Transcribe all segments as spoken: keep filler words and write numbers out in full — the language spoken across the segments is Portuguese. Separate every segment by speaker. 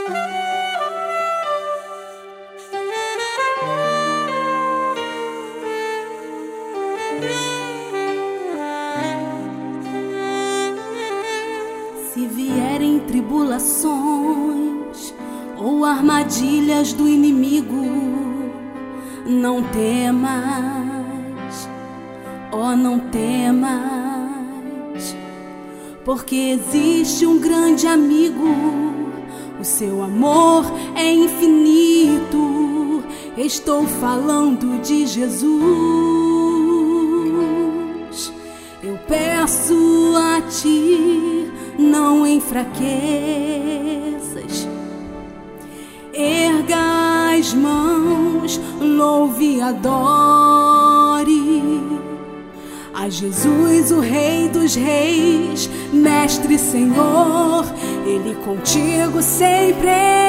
Speaker 1: Se vierem tribulações ou armadilhas do inimigo, não temas, oh, não temas, porque existe um grande amigo, o seu amor é infinito. Estou falando de Jesus. Eu peço a ti, não enfraqueças, erga as mãos, louve e adore a Jesus, o Rei dos Reis, Mestre e Senhor. Ele contigo sempre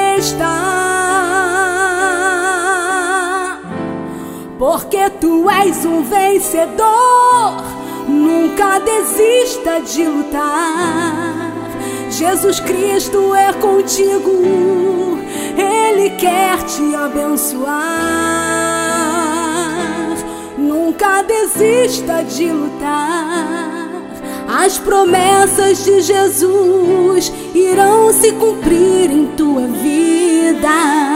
Speaker 1: está, porque tu és um vencedor. Nunca desista de lutar. Jesus Cristo é contigo, Ele quer te abençoar. Nunca desista de lutar. As promessas de Jesus irão se cumprir em tua vida.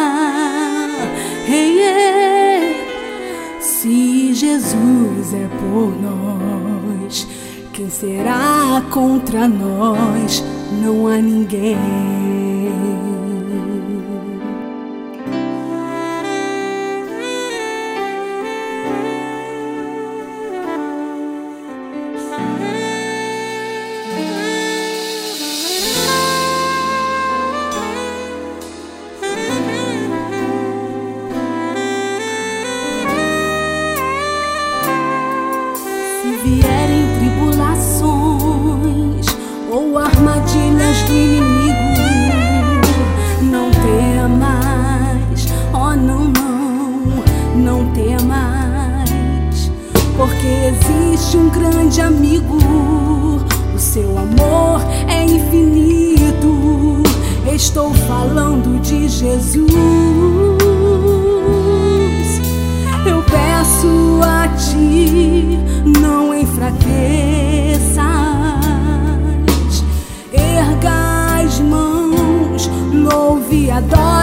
Speaker 1: Hey, hey. Se Jesus é por nós, quem será contra nós? Não há ninguém. Vierem tribulações ou armadilhas do inimigo, não temas, oh não, não, não temas, porque existe um grande amigo, o seu amor é infinito. Estou falando de Jesus. Eu peço a ti, não enfraqueças, erga as mãos, louve e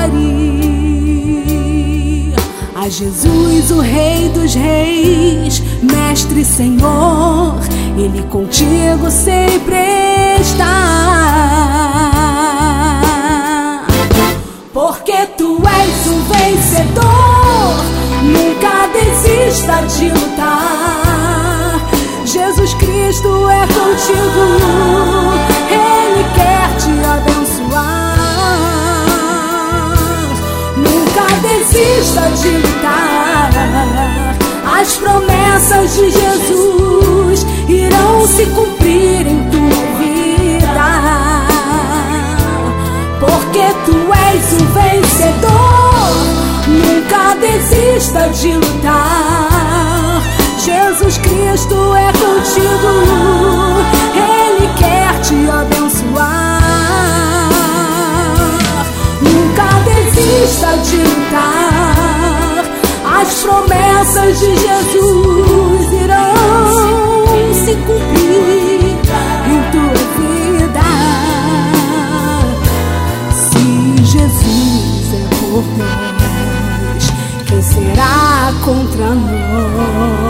Speaker 1: adore a Jesus, o Rei dos Reis, Mestre e Senhor. Ele contigo sempre está, porque tu és um vencedor. Nunca desista de lutar. Jesus Cristo é contigo, Ele quer te abençoar. Nunca desista de lutar. As promessas de Jesus irão se cumprir em tua vida, porque tu és um vencedor. Nunca desista de lutar. Jesus Cristo é contigo, Ele quer te abençoar. Nunca desista de lutar. As promessas de Jesus irão se cumprir em tua vida. Se Jesus é por nós, quem será contra nós?